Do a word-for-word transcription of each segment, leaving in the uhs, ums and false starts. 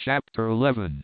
Chapter eleven.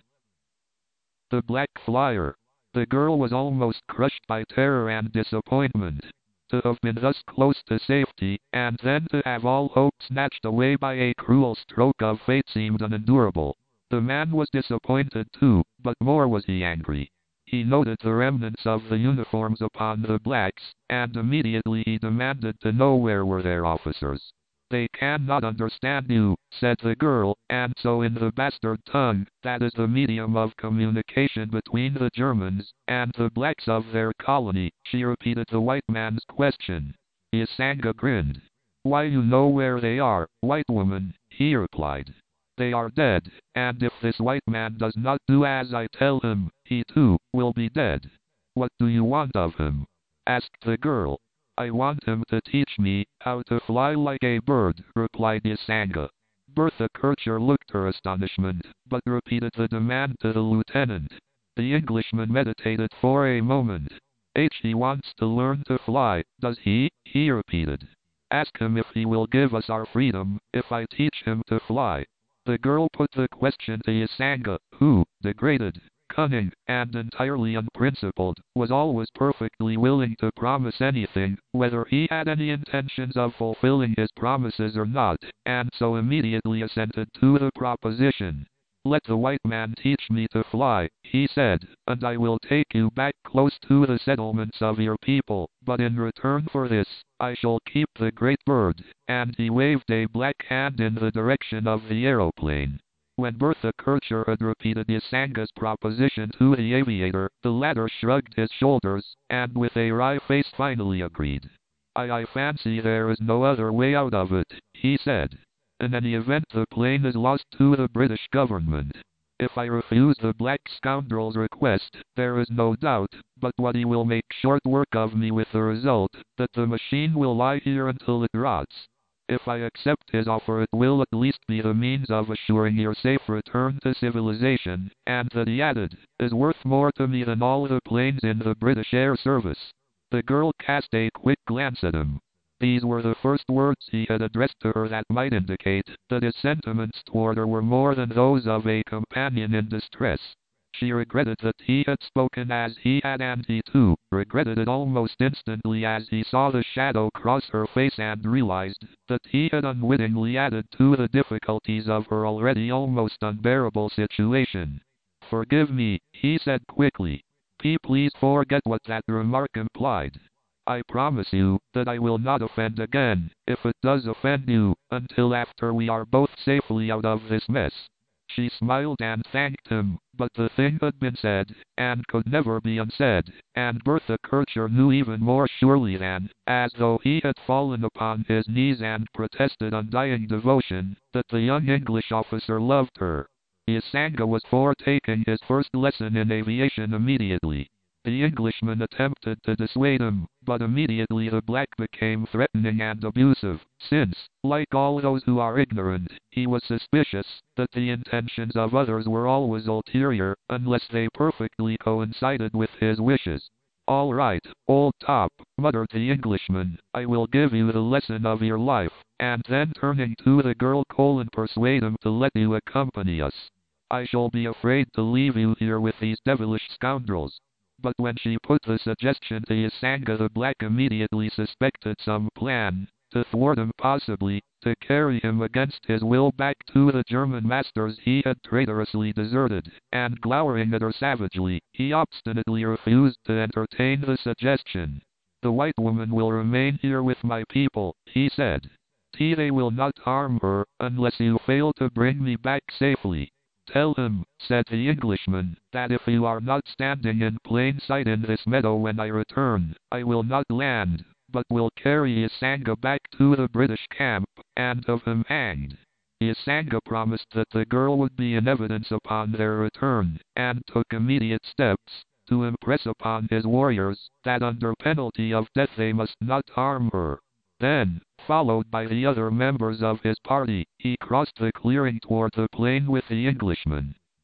The Black Flyer. The girl was almost crushed by terror and disappointment. To have been thus close to safety, and then to have all hope snatched away by a cruel stroke of fate seemed unendurable. The man was disappointed too, but more was he angry. He noted the remnants of the uniforms upon the blacks, and immediately he demanded to know where were their officers. "They cannot understand you," said the girl, and so in the bastard tongue, that is the medium of communication between the Germans and the blacks of their colony, she repeated the white man's question. Isanga grinned. "Why, you know where they are, white woman," he replied. "They are dead, and if this white man does not do as I tell him, he too will be dead." "What do you want of him?" asked the girl. "I want him to teach me how to fly like a bird," replied Isanga. Bertha Kircher looked her astonishment, but repeated the demand to the lieutenant. The Englishman meditated for a moment. "H he wants to learn to fly, does he?" he repeated. "Ask him if he will give us our freedom, if I teach him to fly." The girl put the question to Isanga, who, degraded, cunning, and entirely unprincipled, was always perfectly willing to promise anything, whether he had any intentions of fulfilling his promises or not, and so immediately assented to the proposition. "Let the white man teach me to fly," he said, "and I will take you back close to the settlements of your people, but in return for this, I shall keep the great bird," and he waved a black hand in the direction of the aeroplane. When Bertha Kircher had repeated Isanga's proposition to the aviator, the latter shrugged his shoulders, and with a wry face finally agreed. I, I fancy there is no other way out of it," he said. "In any event the plane is lost to the British government. If I refuse the black scoundrel's request, there is no doubt, but what he will make short work of me with the result, that the machine will lie here until it rots. If I accept his offer it will at least be the means of assuring your safe return to civilization, and that," he added, "is worth more to me than all the planes in the British Air Service." The girl cast a quick glance at him. These were the first words he had addressed to her that might indicate that his sentiments toward her were more than those of a companion in distress. She regretted that he had spoken as he had, and he too regretted it almost instantly as he saw the shadow cross her face and realized that he had unwittingly added to the difficulties of her already almost unbearable situation. "Forgive me," he said quickly. "P please forget what that remark implied. I promise you that I will not offend again, if it does offend you, until after we are both safely out of this mess." She smiled and thanked him, but the thing had been said, and could never be unsaid, and Bertha Kircher knew even more surely than, as though he had fallen upon his knees and protested undying devotion, that the young English officer loved her. Isanga was for taking his first lesson in aviation immediately. The Englishman attempted to dissuade him, but immediately the black became threatening and abusive, since, like all those who are ignorant, he was suspicious that the intentions of others were always ulterior, unless they perfectly coincided with his wishes. "All right, old top," muttered the Englishman, "I will give you the lesson of your life," and then turning to the girl Colin persuade him to let you accompany us. "I shall be afraid to leave you here with these devilish scoundrels." But when she put the suggestion to Isanga the black immediately suspected some plan, to thwart him possibly, to carry him against his will back to the German masters he had traitorously deserted, and glowering at her savagely, he obstinately refused to entertain the suggestion. "The white woman will remain here with my people," he said. "T they will not harm her, unless you fail to bring me back safely." "Tell him," said the Englishman, "that if you are not standing in plain sight in this meadow when I return, I will not land, but will carry Isanga back to the British camp, and have him hanged." Isanga promised that the girl would be in evidence upon their return, and took immediate steps to impress upon his warriors that under penalty of death they must not harm her. Then, followed by the other members of his party, he crossed the clearing toward the plain with the Englishman.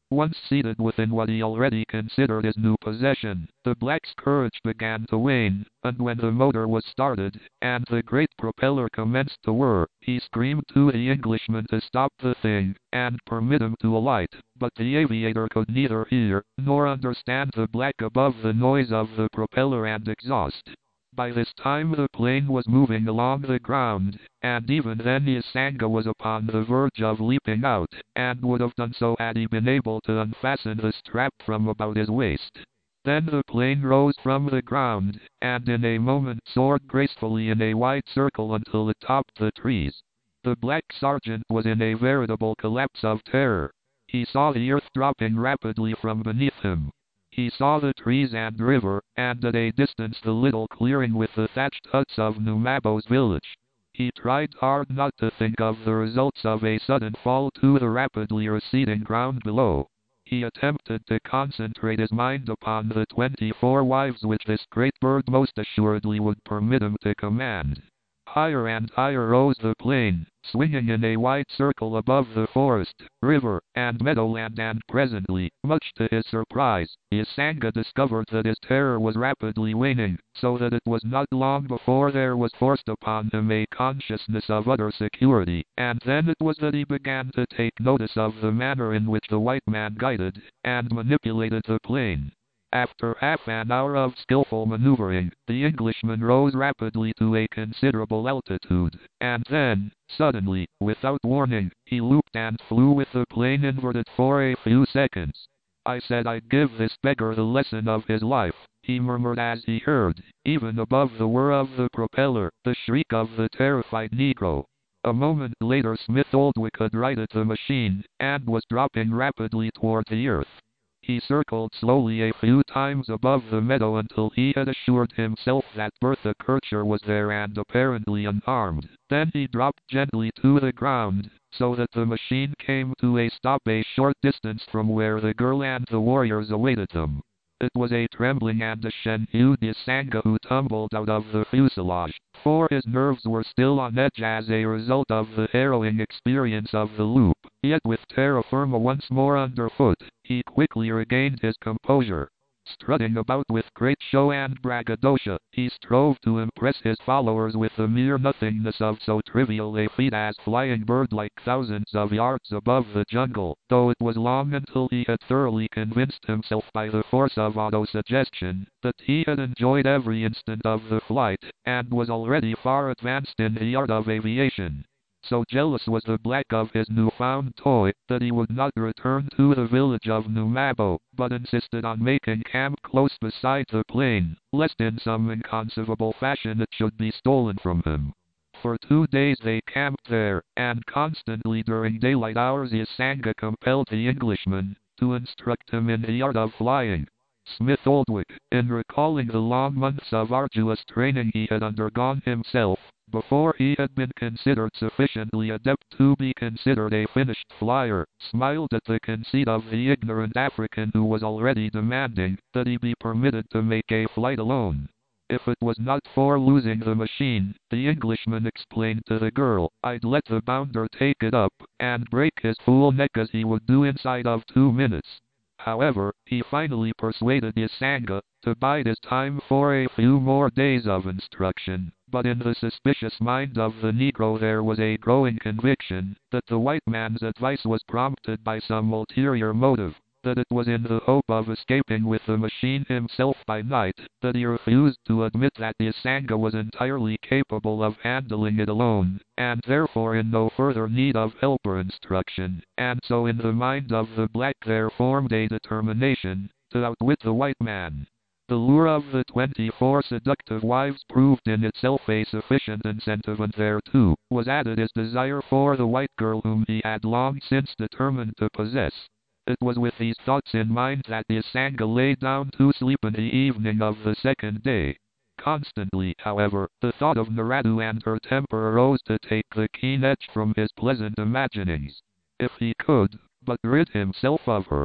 Once seated within what he already considered his new possession, the black's courage began to wane, and when the motor was started, and the great propeller commenced to whir, he screamed to the Englishman to stop the thing, and permit him to alight, but the aviator could neither hear, nor understand the black above the noise of the propeller and exhaust. By this time the plane was moving along the ground, and even then Isanga was upon the verge of leaping out, and would have done so had he been able to unfasten the strap from about his waist. Then the plane rose from the ground, and in a moment soared gracefully in a wide circle until it topped the trees. The black sergeant was in a veritable collapse of terror. He saw the earth dropping rapidly from beneath him. He saw the trees and river, and at a distance the little clearing with the thatched huts of Numabo's village. He tried hard not to think of the results of a sudden fall to the rapidly receding ground below. He attempted to concentrate his mind upon the twenty-four wives which this great bird most assuredly would permit him to command. Higher and higher rose the plane, swinging in a wide circle above the forest, river, and meadowland, and presently, much to his surprise, Isanga discovered that his terror was rapidly waning, so that it was not long before there was forced upon him a consciousness of utter security, and then it was that he began to take notice of the manner in which the white man guided and manipulated the plane. After half an hour of skillful maneuvering, the Englishman rose rapidly to a considerable altitude, and then, suddenly, without warning, he looped and flew with the plane inverted for a few seconds. "I said I'd give this beggar the lesson of his life," he murmured as he heard, even above the whir of the propeller, the shriek of the terrified Negro. A moment later Smith Oldwick had righted the machine, and was dropping rapidly toward the earth. He circled slowly a few times above the meadow until he had assured himself that Bertha Kircher was there and apparently unharmed. Then he dropped gently to the ground, so that the machine came to a stop a short distance from where the girl and the warriors awaited them. It was a trembling and ashen-hued Isanga who tumbled out of the fuselage, for his nerves were still on edge as a result of the harrowing experience of the loop. Yet with terra firma once more underfoot, he quickly regained his composure. Strutting about with great show and braggadocio, he strove to impress his followers with the mere nothingness of so trivial a feat as flying bird-like thousands of yards above the jungle, though it was long until he had thoroughly convinced himself by the force of autosuggestion that he had enjoyed every instant of the flight, and was already far advanced in the art of aviation. So jealous was the black of his newfound toy, that he would not return to the village of Numabo, but insisted on making camp close beside the plane, lest in some inconceivable fashion it should be stolen from him. For two days they camped there, and constantly during daylight hours Isanga compelled the Englishman to instruct him in the art of flying. Smith Oldwick, in recalling the long months of arduous training he had undergone himself, before he had been considered sufficiently adept to be considered a finished flyer, smiled at the conceit of the ignorant African who was already demanding that he be permitted to make a flight alone. If it was not for losing the machine, the Englishman explained to the girl, I'd let the bounder take it up, and break his fool neck as he would do inside of two minutes. However, he finally persuaded Isanga to bide his time for a few more days of instruction, but in the suspicious mind of the Negro there was a growing conviction that the white man's advice was prompted by some ulterior motive, that it was in the hope of escaping with the machine himself by night, that he refused to admit that Isanga was entirely capable of handling it alone, and therefore in no further need of help or instruction, and so in the mind of the black there formed a determination to outwit the white man. The lure of the twenty-four seductive wives proved in itself a sufficient incentive, and thereto was added his desire for the white girl whom he had long since determined to possess. It was with these thoughts in mind that Isanga lay down to sleep in the evening of the second day. Constantly, however, the thought of Naradu and her temper arose to take the keen edge from his pleasant imaginings. If he could but rid himself of her.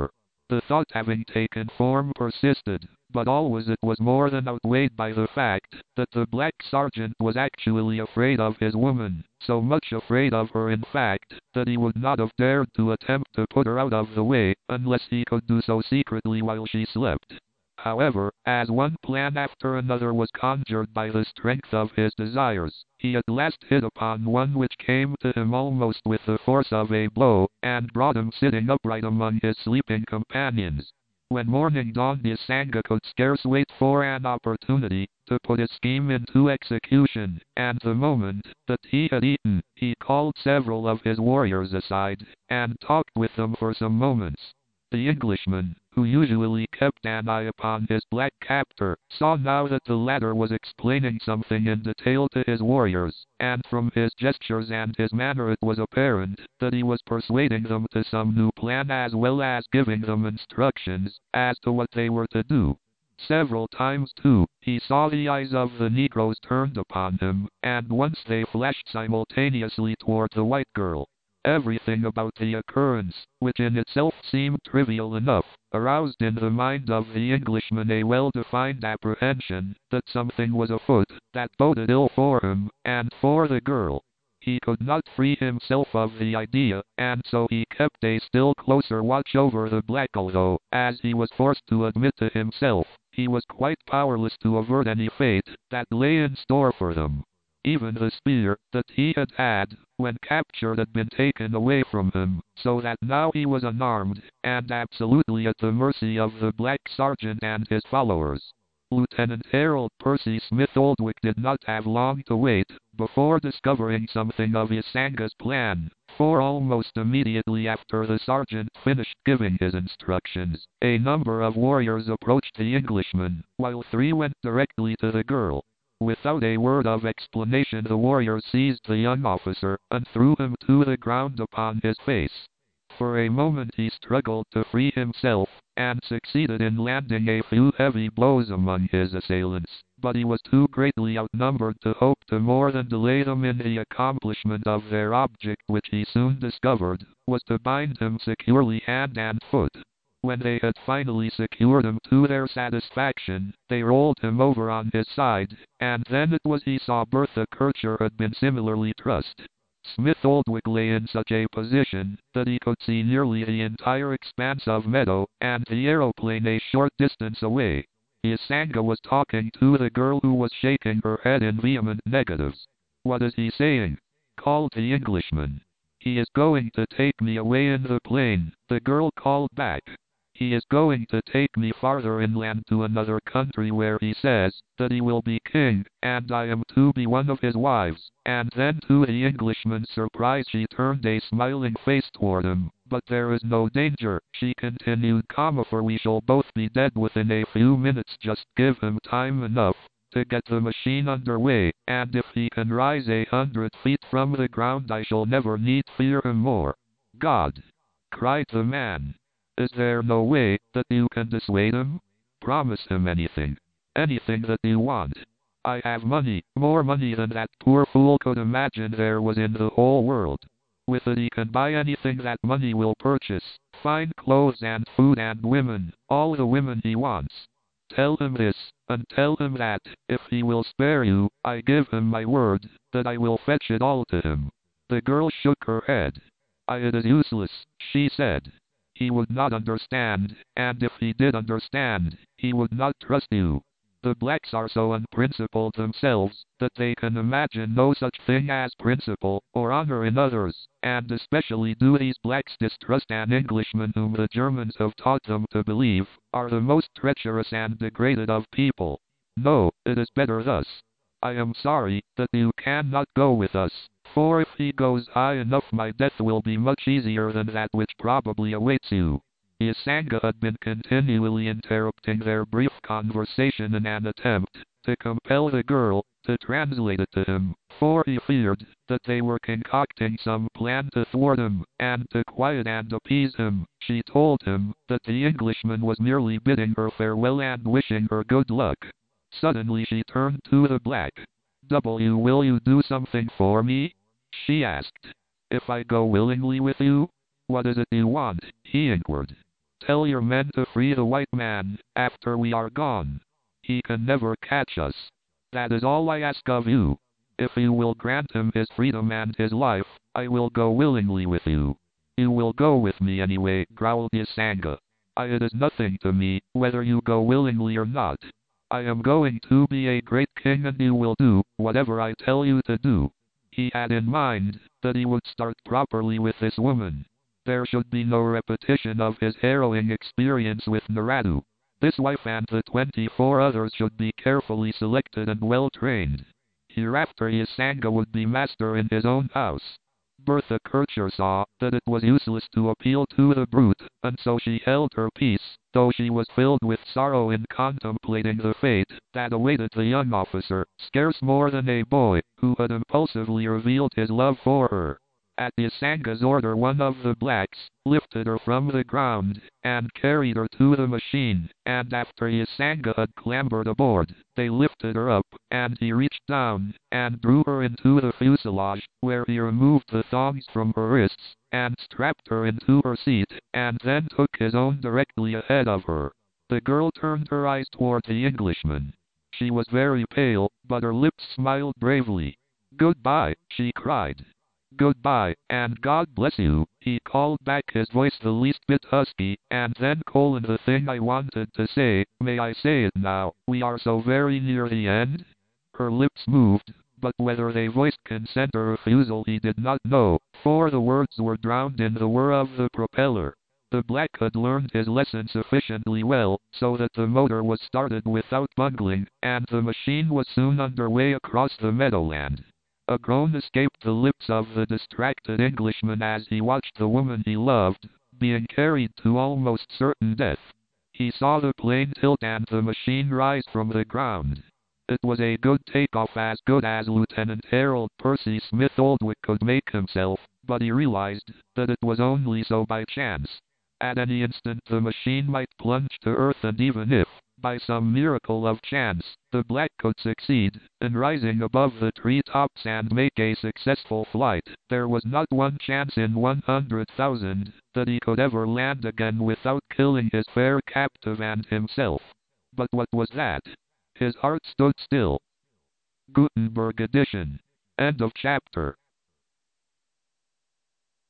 The thought having taken form persisted, but always it was more than outweighed by the fact that the black sergeant was actually afraid of his woman, so much afraid of her in fact, that he would not have dared to attempt to put her out of the way, unless he could do so secretly while she slept. However, as one plan after another was conjured by the strength of his desires, he at last hit upon one which came to him almost with the force of a blow, and brought him sitting upright among his sleeping companions. When morning dawned, Nisanga could scarce wait for an opportunity to put his scheme into execution, and the moment that he had eaten, he called several of his warriors aside, and talked with them for some moments. The Englishman, who usually kept an eye upon his black captor, saw now that the latter was explaining something in detail to his warriors, and from his gestures and his manner it was apparent that he was persuading them to some new plan as well as giving them instructions as to what they were to do. Several times, too, he saw the eyes of the Negroes turned upon him, and once they flashed simultaneously toward the white girl. Everything about the occurrence, which in itself seemed trivial enough, aroused in the mind of the Englishman a well-defined apprehension that something was afoot that boded ill for him, and for the girl. He could not free himself of the idea, and so he kept a still closer watch over the black, although, as he was forced to admit to himself, he was quite powerless to avert any fate that lay in store for them. Even the spear that he had had when captured had been taken away from him, so that now he was unarmed, and absolutely at the mercy of the black sergeant and his followers. Lieutenant Harold Percy Smith Oldwick did not have long to wait before discovering something of Nisanga's plan, for almost immediately after the sergeant finished giving his instructions, a number of warriors approached the Englishman, while three went directly to the girl. Without a word of explanation, the warriors seized the young officer and threw him to the ground upon his face. For a moment he struggled to free himself, and succeeded in landing a few heavy blows among his assailants, but he was too greatly outnumbered to hope to more than delay them in the accomplishment of their object, which he soon discovered was to bind him securely hand and foot. When they had finally secured him to their satisfaction, they rolled him over on his side, and then it was he saw Bertha Kircher had been similarly trussed. Smith Oldwick lay in such a position that he could see nearly the entire expanse of meadow, and the aeroplane a short distance away. Nisanga was talking to the girl, who was shaking her head in vehement negatives. "What is he saying?" called the Englishman. "He is going to take me away in the plane," the girl called back. "He is going to take me farther inland to another country where he says that he will be king, and I am to be one of his wives." And then, to the Englishman's surprise, she turned a smiling face toward him. "But there is no danger," she continued, comma, "for we shall both be dead within a few minutes. Just give him time enough to get the machine underway, and if he can rise a hundred feet from the ground, I shall never need fear him more." "God!" cried the man. "Is there no way that you can dissuade him? Promise him anything. Anything that you want. I have money, more money than that poor fool could imagine there was in the whole world. With it he can buy anything that money will purchase, fine clothes and food and women, all the women he wants. Tell him this, and tell him that, if he will spare you, I give him my word that I will fetch it all to him." The girl shook her head. I, "It is useless," she said. "He would not understand, and if he did understand, he would not trust you. The blacks are so unprincipled themselves that they can imagine no such thing as principle or honor in others, and especially do these blacks distrust an Englishman whom the Germans have taught them to believe are the most treacherous and degraded of people. No, it is better thus. I am sorry that you cannot go with us, for if he goes high enough my death will be much easier than that which probably awaits you." Nisanga had been continually interrupting their brief conversation in an attempt to compel the girl to translate it to him, for he feared that they were concocting some plan to thwart him, and to quiet and appease him, she told him that the Englishman was merely bidding her farewell and wishing her good luck. Suddenly she turned to the black. "W, will you do something for me?" she asked. "If I go willingly with you?" "What is it you want?" he inquired. tell your men to free the white man, after we are gone. He can never catch us. That is all I ask of you. If you will grant him his freedom and his life, I will go willingly with you." "You will go with me anyway," growled Usanga. I, "It is nothing to me, whether you go willingly or not. I am going to be a great king and you will do whatever I tell you to do." He had in mind that he would start properly with this woman. There should be no repetition of his harrowing experience with Naradu. This wife and the twenty-four others should be carefully selected and well trained. Hereafter Usanga would be master in his own house. Bertha Kircher saw that it was useless to appeal to the brute, and so she held her peace, though she was filled with sorrow in contemplating the fate that awaited the young officer, scarce more than a boy, who had impulsively revealed his love for her. At Usanga's order, one of the blacks lifted her from the ground and carried her to the machine, and after Usanga had clambered aboard, they lifted her up, and he reached down and drew her into the fuselage, where he removed the thongs from her wrists and strapped her into her seat, and then took his own directly ahead of her. The girl turned her eyes toward the Englishman. She was very pale, but her lips smiled bravely. "Goodbye," she cried. "Goodbye, and God bless you," he called back, his voice the least bit husky, and then colon the thing I wanted to say, may I say it now, we are so very near the end? Her lips moved, but whether they voiced consent or refusal he did not know, for the words were drowned in the whir of the propeller. The black had learned his lesson sufficiently well, so that the motor was started without bungling, and the machine was soon underway across the meadowland. A groan escaped the lips of the distracted Englishman as he watched the woman he loved being carried to almost certain death. He saw the plane tilt and the machine rise from the ground. It was a good takeoff, as good as Lieutenant Harold Percy Smith Oldwick could make himself, but he realized that it was only so by chance. At any instant the machine might plunge to earth, and even if, by some miracle of chance, the black could succeed in rising above the treetops and make a successful flight, there was not one chance in one hundred thousand that he could ever land again without killing his fair captive and himself. But what was that? His heart stood still. Gutenberg edition. End of chapter.